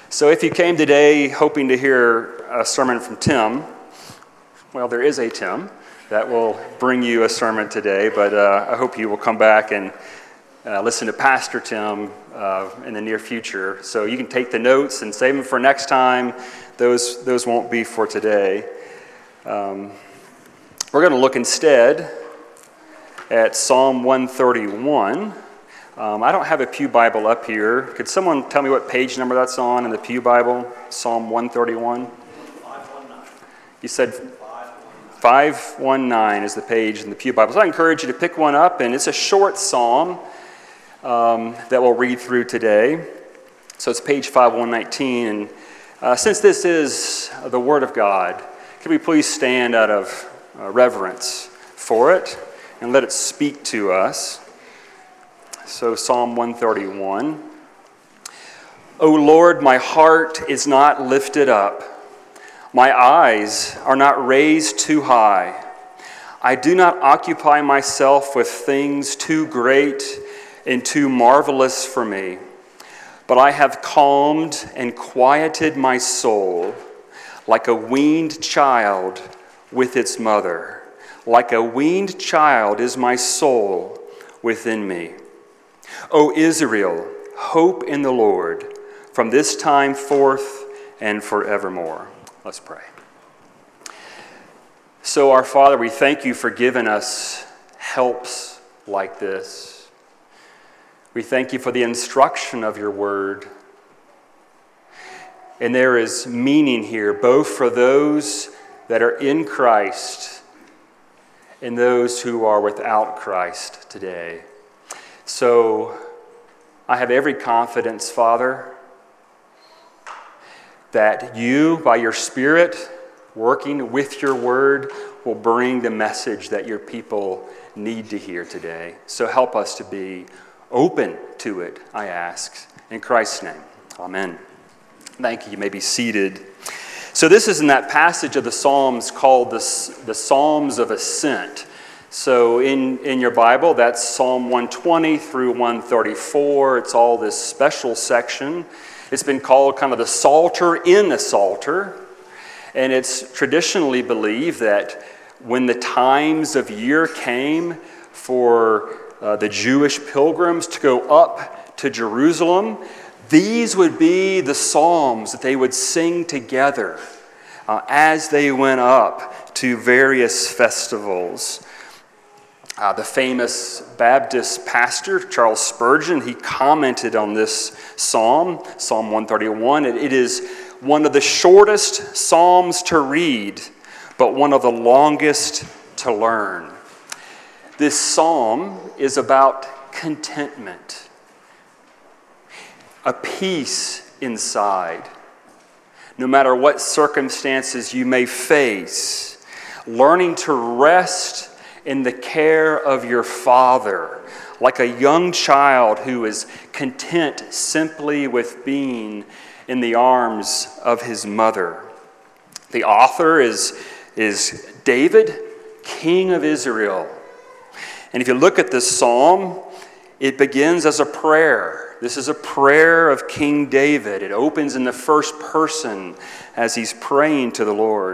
So if you came today hoping to hear a sermon from Tim, well, there is a Tim that will bring you a sermon today, but I hope you will come back and listen to Pastor Tim in the near future. So you can take the notes and save them for next time. Those won't be for today. We're going to look instead at Psalm 131. I don't have a Pew Bible up here. Could someone tell me what page number that's on in the Pew Bible? Psalm 131? 519. You said 519 is the page in the Pew Bible. So I encourage you to pick one up, and it's a short psalm that we'll read through today. So it's page 5119. And since this is the Word of God, could we please stand out of reverence for it and let it speak to us? So Psalm 131. O Lord, my heart is not lifted up. My eyes are not raised too high. I do not occupy myself with things too great and too marvelous for me. But I have calmed and quieted my soul like a weaned child with its mother. Like a weaned child is my soul within me. O Israel, hope in the Lord from this time forth and forevermore. Let's pray. So, our Father, we thank you for giving us helps like this. We thank you for the instruction of your word. And there is meaning here, both for those that are in Christ and those who are without Christ today. So, I have every confidence, Father, that you, by your Spirit, working with your word, will bring the message that your people need to hear today. So help us to be open to it, I ask. In Christ's name, amen. Thank you. You may be seated. So this is in that passage of the Psalms called the Psalms of Ascent. So in your Bible, that's Psalm 120 through 134. It's all this special section. It's been called kind of the Psalter in the Psalter. And it's traditionally believed that when the times of year came for the Jewish pilgrims to go up to Jerusalem, these would be the psalms that they would sing together as they went up to various festivals. The famous Baptist pastor, Charles Spurgeon, he commented on this psalm, Psalm 131. It is one of the shortest psalms to read, but one of the longest to learn. This psalm is about contentment, a peace inside. No matter what circumstances you may face, learning to rest in the care of your Father, like a young child who is content simply with being in the arms of his mother. The author is David, king of Israel. And if you look at this psalm, it begins as a prayer. This is a prayer of King David. It opens in the first person as he's praying to the Lord.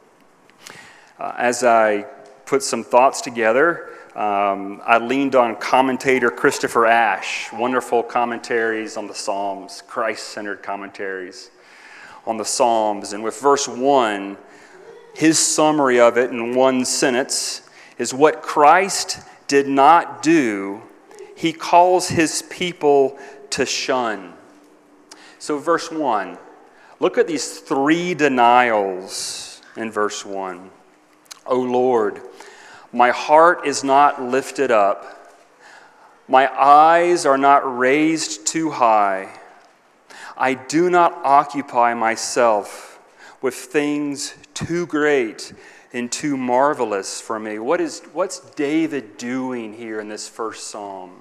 As I put some thoughts together, I leaned on commentator Christopher Ash, wonderful commentaries on the Psalms, Christ-centered commentaries on the Psalms. And with verse 1, his summary of it in one sentence is what Christ did not do, he calls his people to shun. So verse 1, look at these three denials in verse 1. O Lord, my heart is not lifted up. My eyes are not raised too high. I do not occupy myself with things too great and too marvelous for me. What's David doing here in this first psalm?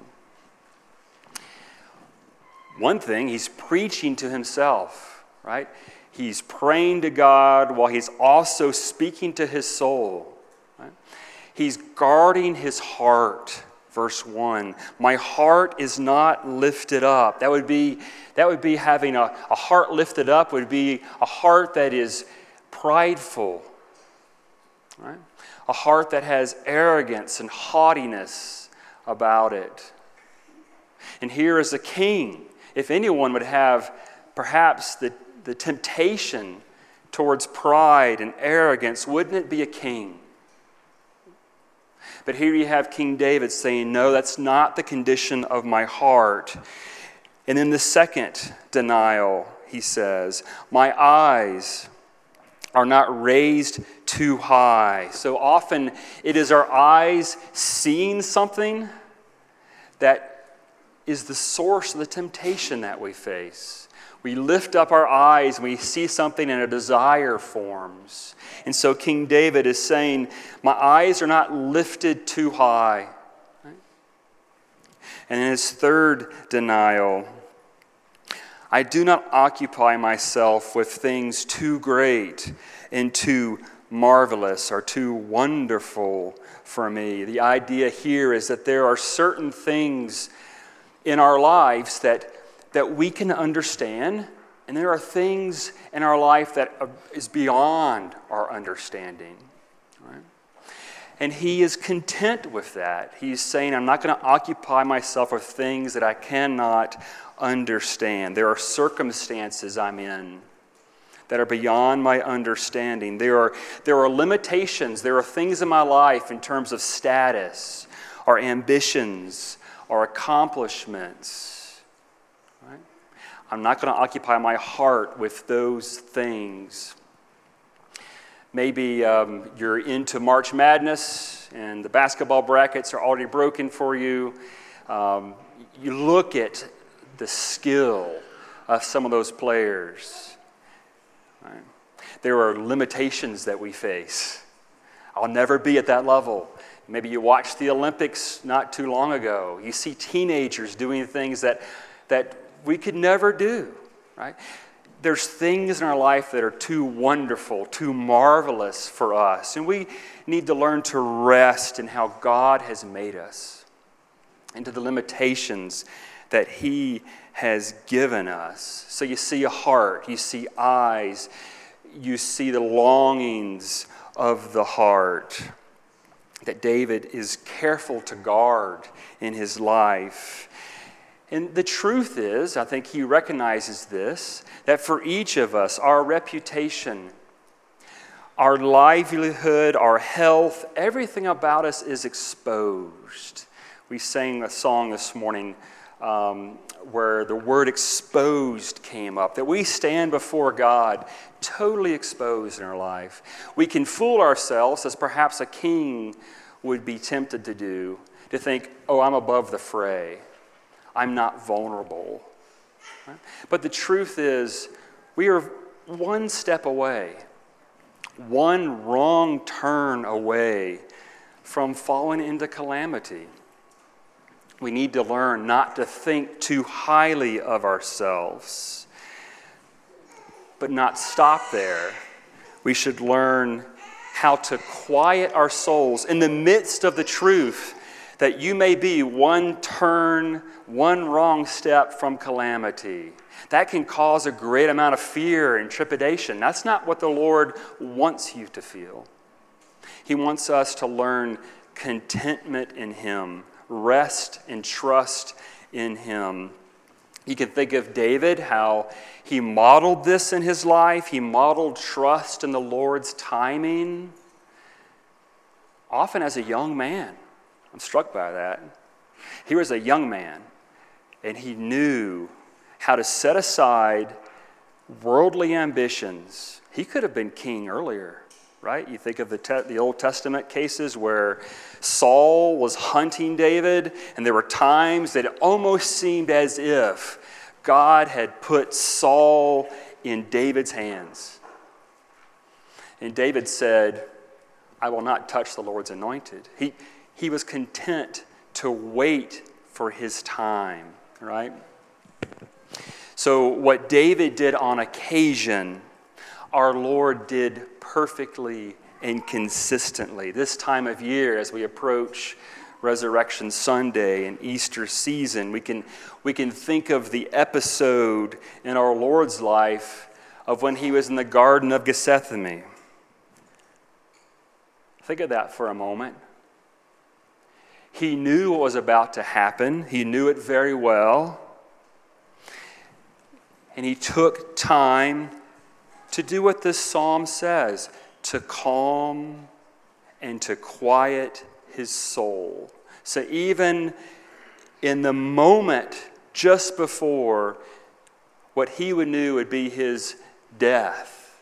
One thing, he's preaching to himself, right? He's praying to God while he's also speaking to his soul. Right? He's guarding his heart verse 1. My heart is not lifted up. That would be having a heart lifted up, would be a heart that is prideful, right? A heart that has arrogance and haughtiness about it. And here is a king. If anyone would have perhaps the temptation towards pride and arrogance, wouldn't it be a king? But here you have King David saying, no, that's not the condition of my heart. And then the second denial, he says, my eyes are not raised too high. So often it is our eyes seeing something that is the source of the temptation that we face. We lift up our eyes and we see something and a desire forms. And so King David is saying, my eyes are not lifted too high. Right? And in his third denial, I do not occupy myself with things too great and too marvelous or too wonderful for me. The idea here is that there are certain things in our lives that we can understand, and there are things in our life that is beyond our understanding. Right? And he is content with that. He's saying, I'm not going to occupy myself with things that I cannot understand. There are circumstances I'm in that are beyond my understanding. There are limitations. There are things in my life in terms of status, or ambitions, or accomplishments. Right? I'm not going to occupy my heart with those things. Maybe you're into March Madness and the basketball brackets are already broken for you. You look at the skill of some of those players. Right? There are limitations that we face. I'll never be at that level. Maybe you watched the Olympics not too long ago. You see teenagers doing things that we could never do, right? There's things in our life that are too wonderful, too marvelous for us. And we need to learn to rest in how God has made us, into the limitations that He has given us. So you see a heart, you see eyes, you see the longings of the heart that David is careful to guard in his life. And the truth is, I think he recognizes this, that for each of us, our reputation, our livelihood, our health, everything about us is exposed. We sang a song this morning where the word exposed came up, that we stand before God totally exposed in our life. We can fool ourselves, as perhaps a king would be tempted to do, to think, oh, I'm above the fray. I'm not vulnerable. Right? But the truth is, we are one step away, one wrong turn away from falling into calamity. We need to learn not to think too highly of ourselves, but not stop there. We should learn how to quiet our souls in the midst of the truth that you may be one turn, one wrong step from calamity. That can cause a great amount of fear and trepidation. That's not what the Lord wants you to feel. He wants us to learn contentment in Him, rest and trust in Him. You can think of David, how he modeled this in his life. He modeled trust in the Lord's timing, often as a young man. I'm struck by that. He was a young man, and he knew how to set aside worldly ambitions. He could have been king earlier, right? You think of the Old Testament cases where Saul was hunting David, and there were times that it almost seemed as if God had put Saul in David's hands. And David said, I will not touch the Lord's anointed. He was content to wait for his time, right? So what David did on occasion, our Lord did perfectly and consistently. This time of year, as we approach Resurrection Sunday and Easter season. We can think of the episode in our Lord's life of when he was in the Garden of Gethsemane. Think of that for a moment. He knew what was about to happen. He knew it very well. And he took time to do what this psalm says, to calm and to quiet his soul. So even in the moment just before what he knew would be his death,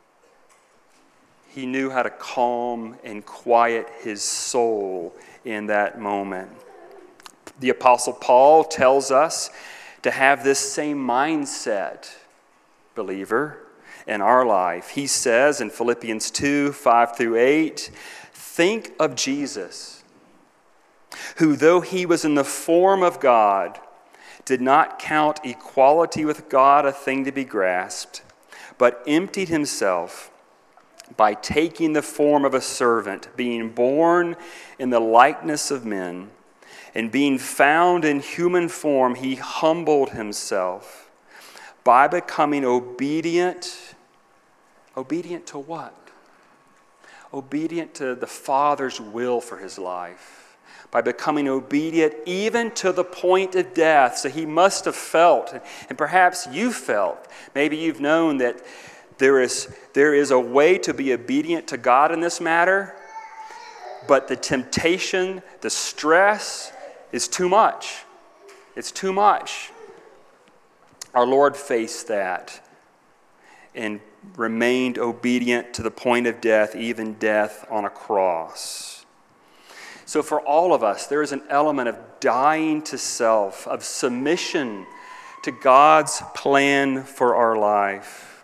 he knew how to calm and quiet his soul in that moment. The Apostle Paul tells us to have this same mindset, believer, in our life. He says in Philippians 2, 5-8, think of Jesus, who though he was in the form of God, did not count equality with God a thing to be grasped, but emptied himself by taking the form of a servant, being born in the likeness of men, and being found in human form, he humbled himself by becoming obedient. Obedient to what? Obedient to the Father's will for his life. By becoming obedient even to the point of death. So he must have felt, and perhaps you felt, maybe you've known that there is a way to be obedient to God in this matter, but the temptation, the stress is too much. It's too much. Our Lord faced that and remained obedient to the point of death, even death on a cross. So for all of us, there is an element of dying to self, of submission to God's plan for our life.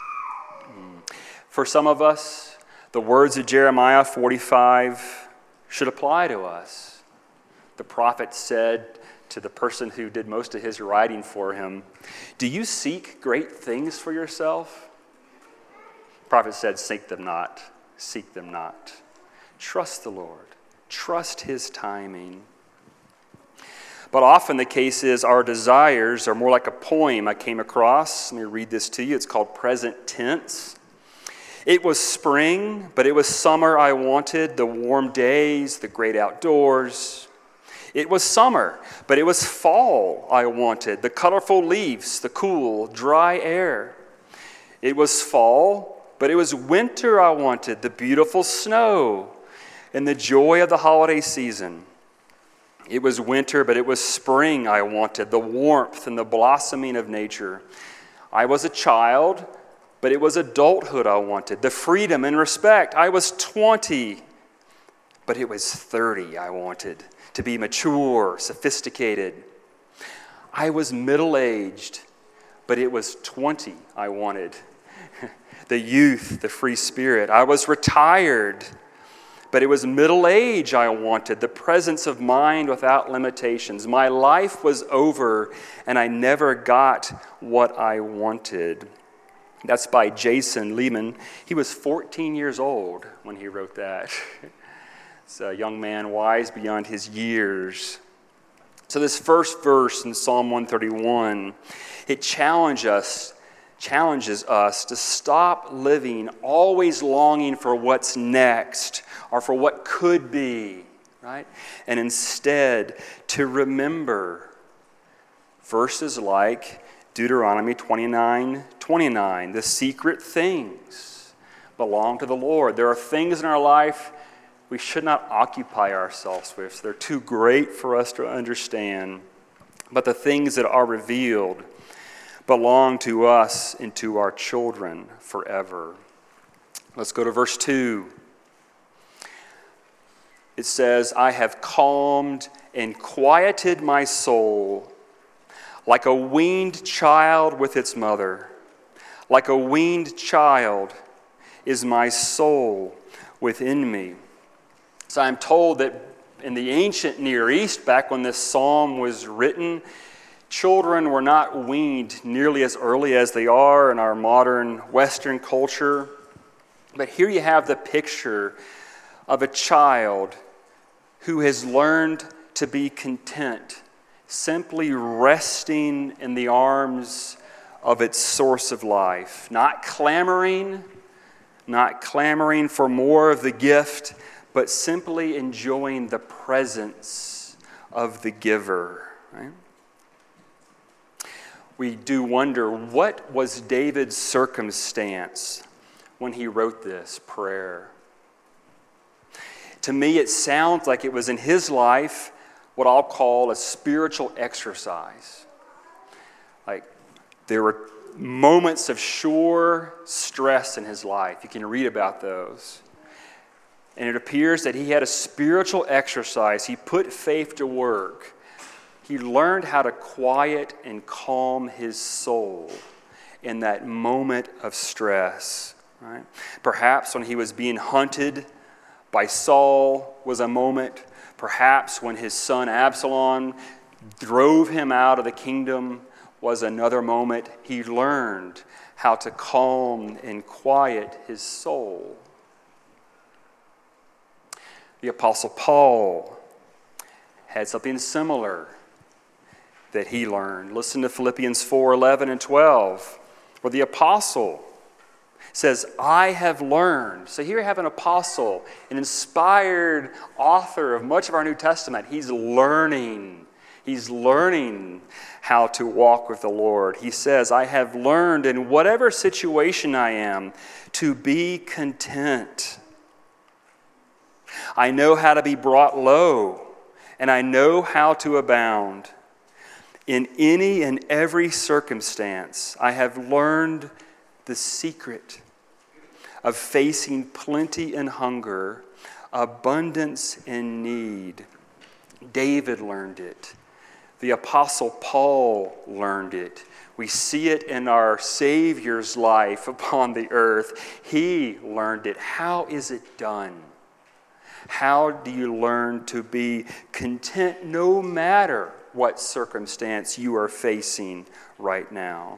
For some of us, the words of Jeremiah 45 should apply to us. The prophet said to the person who did most of his writing for him, "Do you seek great things for yourself?" The prophet said, "Seek them not, seek them not." Trust the Lord. Trust his timing. But often the case is our desires are more like a poem I came across. Let me read this to you. It's called Present Tense. It was spring, but it was summer I wanted, the warm days, the great outdoors. It was summer, but it was fall I wanted, the colorful leaves, the cool, dry air. It was fall, but it was winter I wanted, the beautiful snow and the joy of the holiday season. It was winter, but it was spring I wanted, the warmth and the blossoming of nature. I was a child, but it was adulthood I wanted, the freedom and respect. I was 20, but it was 30 I wanted, to be mature, sophisticated. I was middle-aged, but it was 20 I wanted, the youth, the free spirit. I was retired, but it was middle age I wanted, the presence of mind without limitations. My life was over, and I never got what I wanted. That's by Jason Lehman. He was 14 years old when he wrote that. It's a young man wise beyond his years. So this first verse in Psalm 131, it challenges us to stop living always longing for what's next or for what could be, right? And instead to remember verses like Deuteronomy 29:29, the secret things belong to the Lord. There are things in our life we should not occupy ourselves with. They're too great for us to understand. But the things that are revealed belong to us and to our children forever. Let's go to verse 2. It says, I have calmed and quieted my soul like a weaned child with its mother. Like a weaned child is my soul within me. So I'm told that in the ancient Near East, back when this psalm was written, children were not weaned nearly as early as they are in our modern Western culture. But here you have the picture of a child who has learned to be content, simply resting in the arms of its source of life, not clamoring for more of the gift, but simply enjoying the presence of the giver. Right? We do wonder, what was David's circumstance when he wrote this prayer? To me, it sounds like it was in his life what I'll call a spiritual exercise. Like, there were moments of sure stress in his life. You can read about those. And it appears that he had a spiritual exercise. He put faith to work. He learned how to quiet and calm his soul in that moment of stress. Right? Perhaps when he was being hunted by Saul was a moment. Perhaps when his son Absalom drove him out of the kingdom was another moment. He learned how to calm and quiet his soul. The Apostle Paul had something similar that he learned. Listen to Philippians 4:11 and 12, where the apostle says, I have learned. So here you have an apostle, an inspired author of much of our New Testament. He's learning how to walk with the Lord. He says, I have learned in whatever situation I am to be content. I know how to be brought low, and I know how to abound. In any and every circumstance, I have learned the secret of facing plenty and hunger, abundance and need. David learned it. The Apostle Paul learned it. We see it in our Savior's life upon the earth. He learned it. How is it done? How do you learn to be content no matter what circumstance you are facing right now?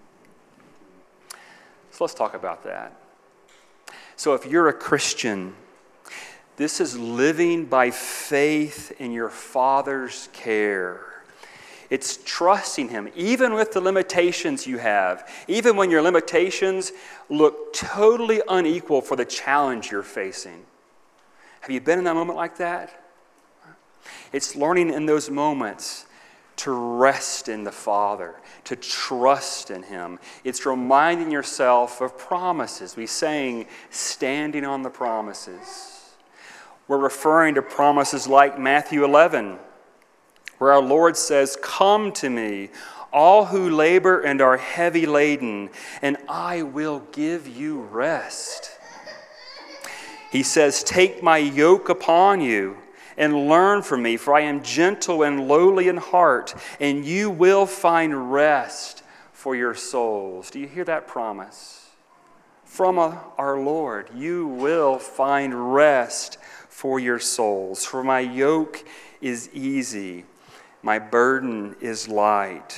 So let's talk about that. So if you're a Christian, this is living by faith in your Father's care. It's trusting Him, even with the limitations you have, even when your limitations look totally unequal for the challenge you're facing. Have you been in that moment like that? It's learning in those moments to rest in the Father, to trust in Him. It's reminding yourself of promises. We sang, standing on the promises. We're referring to promises like Matthew 11, where our Lord says, come to me, all who labor and are heavy laden, and I will give you rest. He says, take my yoke upon you and learn from me, for I am gentle and lowly in heart, and you will find rest for your souls. Do you hear that promise? From our Lord, you will find rest for your souls. For my yoke is easy, my burden is light.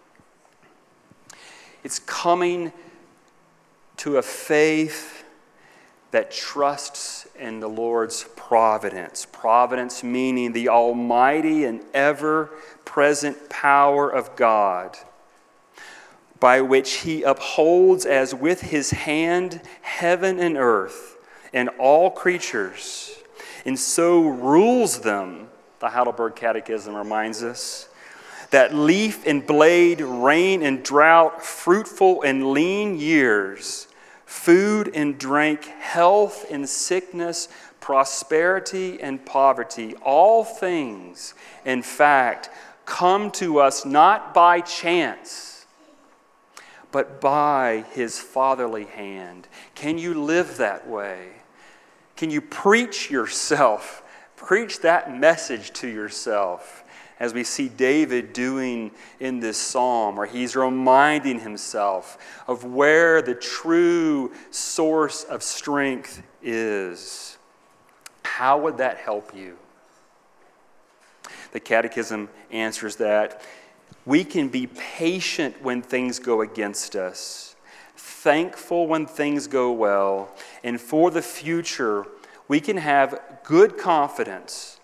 It's coming to a faith that trusts in the Lord's providence. Providence meaning the almighty and ever-present power of God, by which He upholds as with His hand heaven and earth and all creatures, and so rules them, the Heidelberg Catechism reminds us, that leaf and blade, rain and drought, fruitful and lean years, food and drink, health and sickness, prosperity and poverty, all things, in fact, come to us not by chance, but by His fatherly hand. Can you live that way? Can you preach that message to yourself, as we see David doing in this psalm, where he's reminding himself of where the true source of strength is? How would that help you? The Catechism answers that we can be patient when things go against us, thankful when things go well, and for the future, we can have good confidence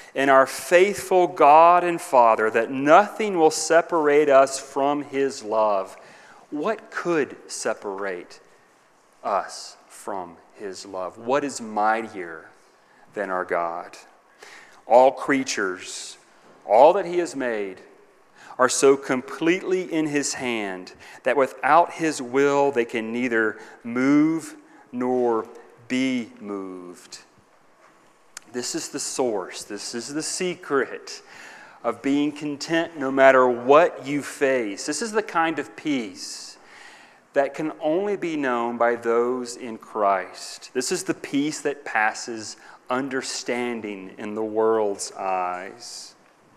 in our faithful God and Father that nothing will separate us from his love. What could separate us from his love? What is mightier than our God? All creatures, all that he has made, are so completely in his hand that without his will they can neither move nor be moved. This is the source, this is the secret of being content no matter what you face. This is the kind of peace that can only be known by those in Christ. This is the peace that passes understanding in the world's eyes.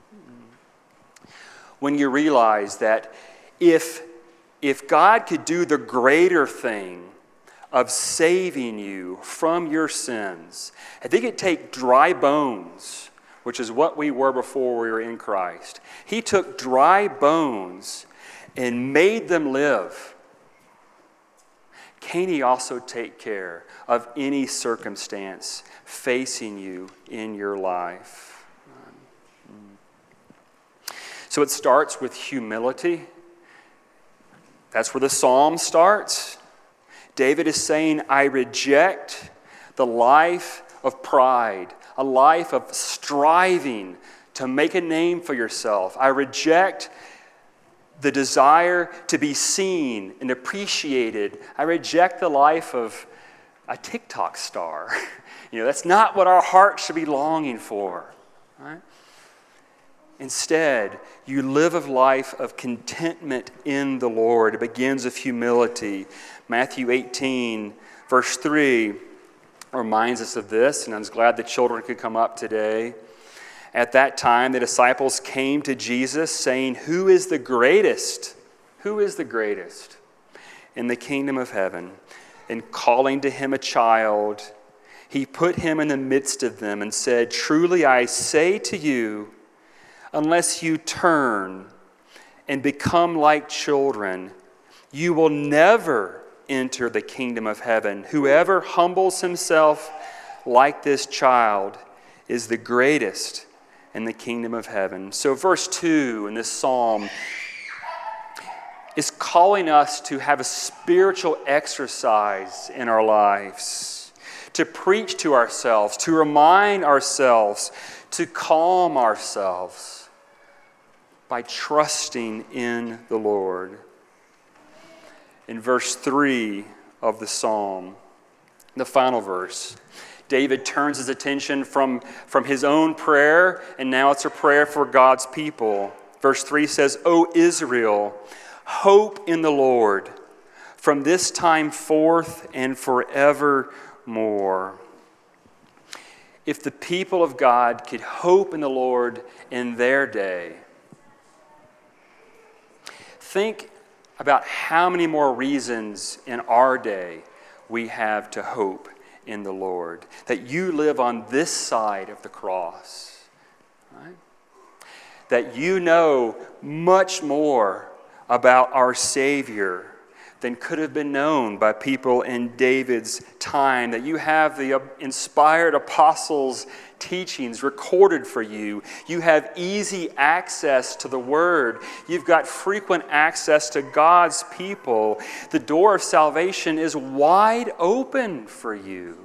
When you realize that if God could do the greater thing of saving you from your sins, if he could take dry bones, which is what we were before we were in Christ, he took dry bones and made them live. Can he also take care of any circumstance facing you in your life? So it starts with humility. That's where the psalm starts. David is saying, I reject the life of pride, a life of striving to make a name for yourself. I reject the desire to be seen and appreciated. I reject the life of a TikTok star. That's not what our hearts should be longing for. Right? Instead, you live a life of contentment in the Lord. It begins with humility. Matthew 18, verse 3 reminds us of this, and I'm glad the children could come up today. At that time, the disciples came to Jesus saying, Who is the greatest? Who is the greatest in the kingdom of heaven? And calling to him a child, he put him in the midst of them and said, Truly I say to you, unless you turn and become like children, you will never enter the kingdom of heaven. Whoever humbles himself like this child is the greatest in the kingdom of heaven. So verse 2 in this psalm is calling us to have a spiritual exercise in our lives, to preach to ourselves, to remind ourselves, to calm ourselves by trusting in the Lord. In verse 3 of the psalm, the final verse, David turns his attention from his own prayer, and now it's a prayer for God's people. Verse 3 says, O Israel, hope in the Lord from this time forth and forevermore. If the people of God could hope in the Lord in their day, think about how many more reasons in our day we have to hope in the Lord. That you live on this side of the cross. Right? That you know much more about our Savior than could have been known by people in David's time. That you have the inspired apostles' teachings recorded for you. You have easy access to the Word. You've got frequent access to God's people. The door of salvation is wide open for you.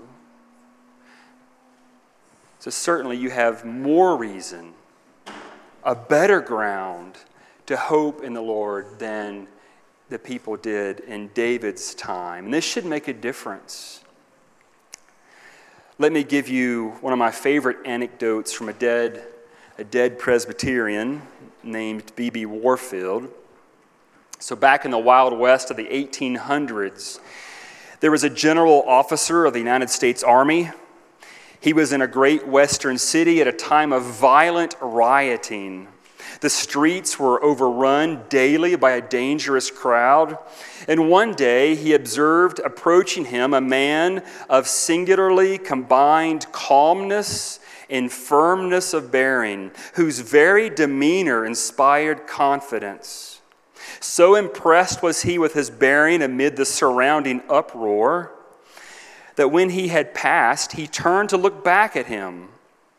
So certainly you have more reason, a better ground to hope in the Lord than the people did in David's time. And this should make a difference. Let me give you one of my favorite anecdotes from a dead Presbyterian named B.B. Warfield. So back in the Wild West of the 1800s, there was a general officer of the United States Army. He was in a great western city at a time of violent rioting. The streets were overrun daily by a dangerous crowd. And one day he observed approaching him a man of singularly combined calmness and firmness of bearing, whose very demeanor inspired confidence. So impressed was he with his bearing amid the surrounding uproar that when he had passed, he turned to look back at him.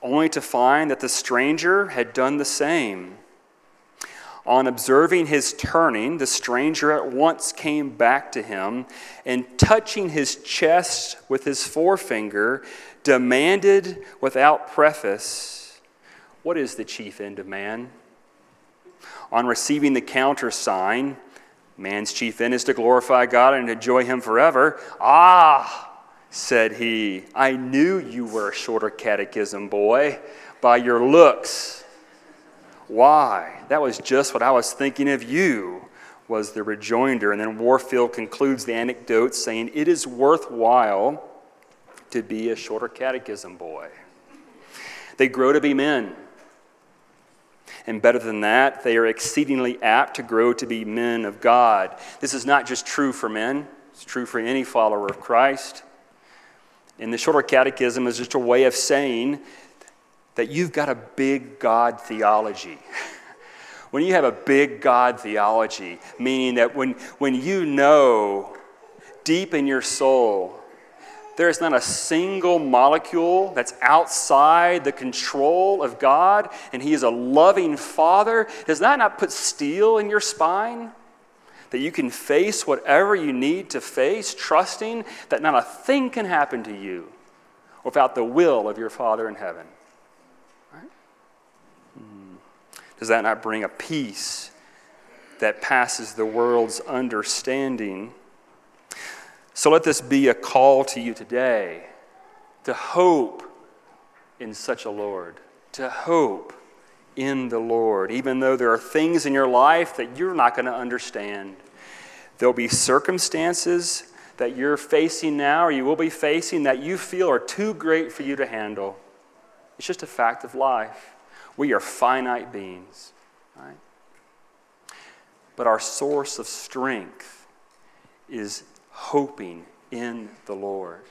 only to find that the stranger had done the same. On observing his turning, the stranger at once came back to him and, touching his chest with his forefinger, demanded without preface, "What is the chief end of man?" On receiving the countersign, "Man's chief end is to glorify God and enjoy him forever." "Ah," said he, "I knew you were a shorter catechism boy by your looks." "Why, that was just what I was thinking of you," was the rejoinder. And then Warfield concludes the anecdote saying, "It is worthwhile to be a shorter catechism boy." They grow to be men. And better than that, they are exceedingly apt to grow to be men of God. This is not just true for men. It's true for any follower of Christ. And the shorter catechism is just a way of saying that you've got a big God theology. When you have a big God theology, meaning that when you know deep in your soul there is not a single molecule that's outside the control of God, and He is a loving Father, does that not put steel in your spine? That you can face whatever you need to face, trusting that not a thing can happen to you without the will of your Father in heaven. Right? Does that not bring a peace that passes the world's understanding? So let this be a call to you today to hope in such a Lord, to hope in the Lord, even though there are things in your life that you're not going to understand. There'll be circumstances that you're facing now, or you will be facing, that you feel are too great for you to handle. It's just a fact of life. We are finite beings, right? But our source of strength is hoping in the Lord.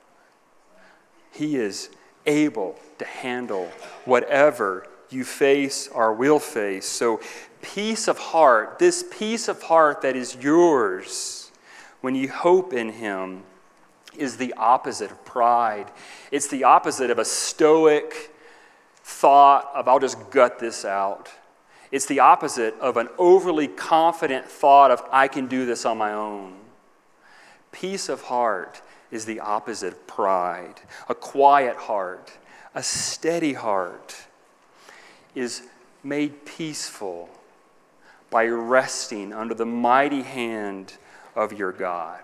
He is able to handle whatever you face or will face. So peace of heart, this peace of heart that is yours when you hope in Him, is the opposite of pride. It's the opposite of a stoic thought of, I'll just gut this out. It's the opposite of an overly confident thought of, I can do this on my own. Peace of heart is the opposite of pride. A quiet heart, a steady heart is made peaceful by resting under the mighty hand of your God.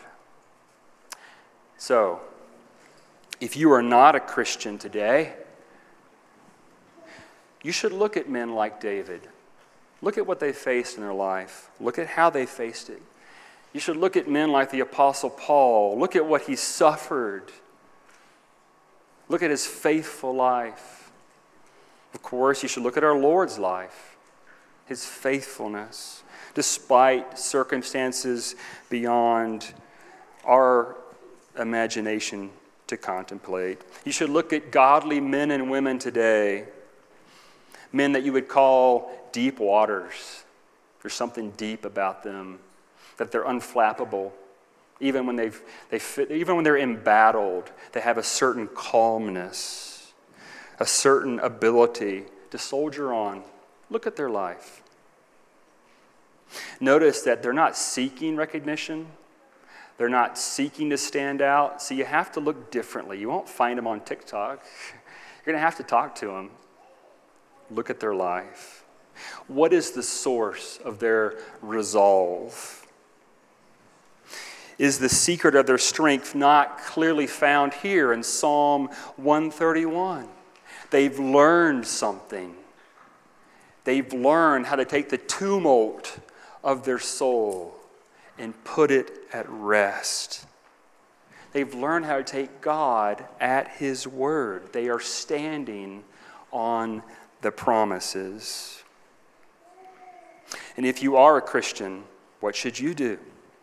So, if you are not a Christian today, you should look at men like David. Look at what they faced in their life. Look at how they faced it. You should look at men like the Apostle Paul. Look at what he suffered. Look at his faithful life. Of course, you should look at our Lord's life, His faithfulness, despite circumstances beyond our imagination to contemplate. You should look at godly men and women today, men that you would call deep waters. There's something deep about them, that they're unflappable. Even when they're embattled, they have a certain calmness, a certain ability to soldier on. Look at their life. Notice that they're not seeking recognition. They're not seeking to stand out. So you have to look differently. You won't find them on TikTok. You're going to have to talk to them. Look at their life. What is the source of their resolve? Is the secret of their strength not clearly found here in Psalm 131? They've learned something. They've learned how to take the tumult of their soul and put it at rest. They've learned how to take God at His word. They are standing on the promises. And if you are a Christian, what should you do?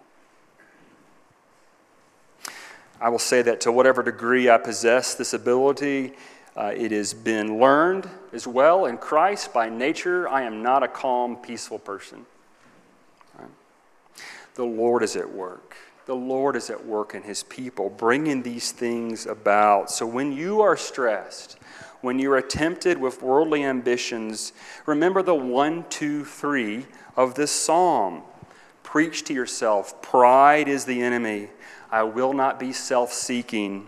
I will say that to whatever degree I possess this ability, it has been learned as well in Christ. By nature, I am not a calm, peaceful person. Right? The Lord is at work. The Lord is at work in His people, bringing these things about. So when you are stressed, when you are tempted with worldly ambitions, remember the 1, 2, 3 of this psalm. Preach to yourself, pride is the enemy. I will not be self-seeking.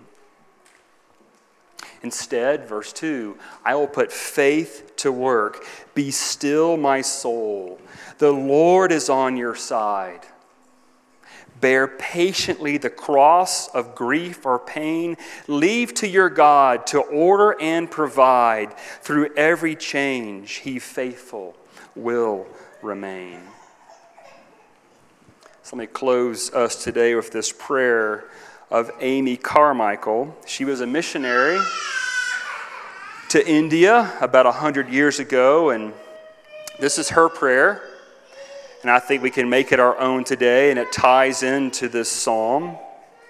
Instead, verse 2, I will put faith to work. Be still, my soul. The Lord is on your side. Bear patiently the cross of grief or pain. Leave to your God to order and provide. Through every change, He faithful will remain. So let me close us today with this prayer of Amy Carmichael. She was a missionary to India about 100 years ago, and this is her prayer. And I think we can make it our own today, and it ties into this psalm.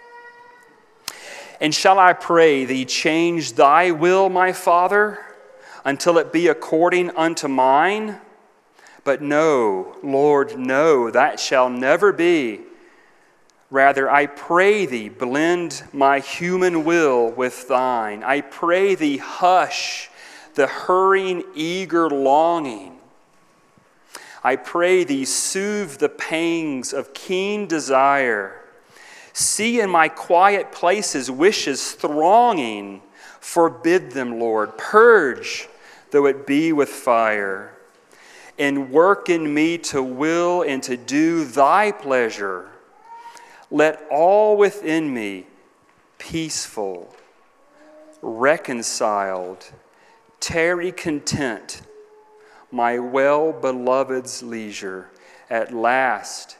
And shall I pray thee, change thy will, my Father, until it be according unto mine? But no, Lord, no, that shall never be. Rather, I pray thee, blend my human will with thine. I pray thee, hush the hurrying, eager longing. I pray thee, soothe the pangs of keen desire. See in my quiet places wishes thronging. Forbid them, Lord. Purge, though it be with fire. And work in me to will and to do thy pleasure. Let all within me, peaceful, reconciled, tarry content, my well-beloved's leisure, at last,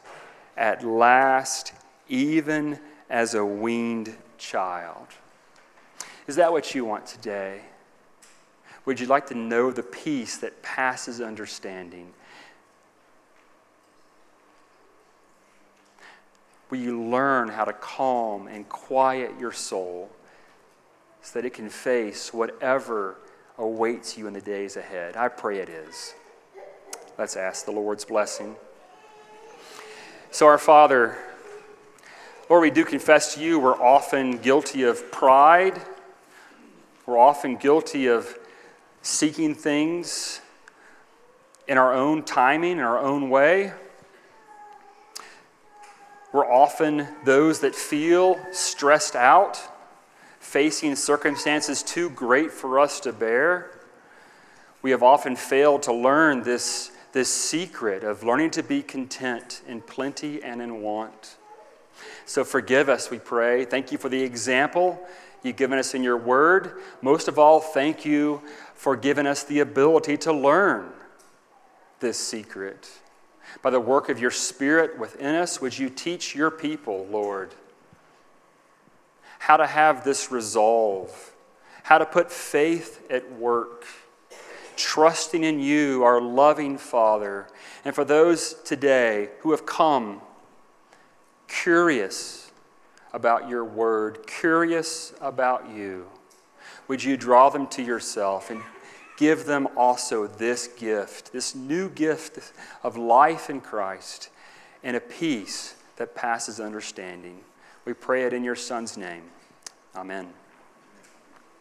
even as a weaned child. Is that what you want today? Would you like to know the peace that passes understanding? Will you learn how to calm and quiet your soul so that it can face whatever awaits you in the days ahead? I pray it is. Let's ask the Lord's blessing. So our Father, Lord, we do confess to you we're often guilty of pride. We're often guilty of seeking things in our own timing, in our own way. We're often those that feel stressed out, facing circumstances too great for us to bear. We have often failed to learn this secret of learning to be content in plenty and in want. So forgive us, we pray. Thank you for the example you've given us in your word. Most of all, thank you for giving us the ability to learn this secret. By the work of your Spirit within us, would you teach your people, Lord, how to have this resolve, how to put faith at work, trusting in you, our loving Father. And for those today who have come curious about your word, curious about you, would you draw them to yourself and give them also this gift, this new gift of life in Christ and a peace that passes understanding. We pray it in your Son's name. Amen.